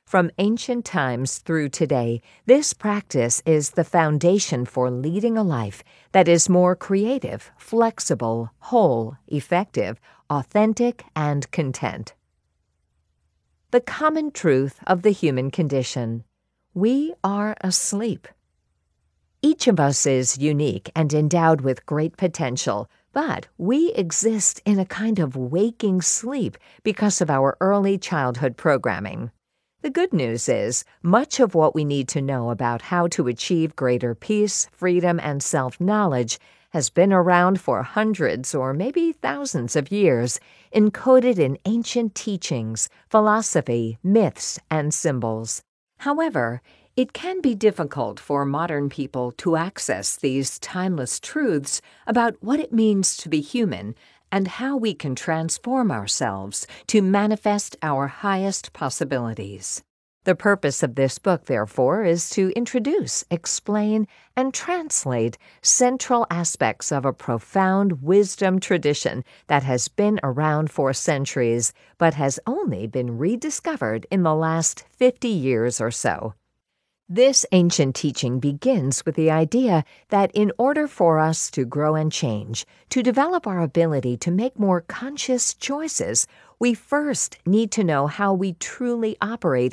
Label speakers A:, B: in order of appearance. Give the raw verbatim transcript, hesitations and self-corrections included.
A: From ancient times through today, this practice is the foundation for leading a life that is more creative, flexible, whole, effective, authentic, and content. The common truth of the human condition: we are asleep. Each of us is unique and endowed with great potential, but we exist in a kind of waking sleep because of our early childhood programming. The good news is, much of what we need to know about how to achieve greater peace, freedom, and self-knowledge has been around for hundreds or maybe thousands of years, encoded in ancient teachings, philosophy, myths, and symbols. However, it can be difficult for modern people to access these timeless truths about what it means to be human and how we can transform ourselves to manifest our highest possibilities. The purpose of this book, therefore, is to introduce, explain, and translate central aspects of a profound wisdom tradition that has been around for centuries but has only been rediscovered in the last fifty years or so. This ancient teaching begins with the idea that in order for us to grow and change, to develop our ability to make more conscious choices, we first need to know how we truly operate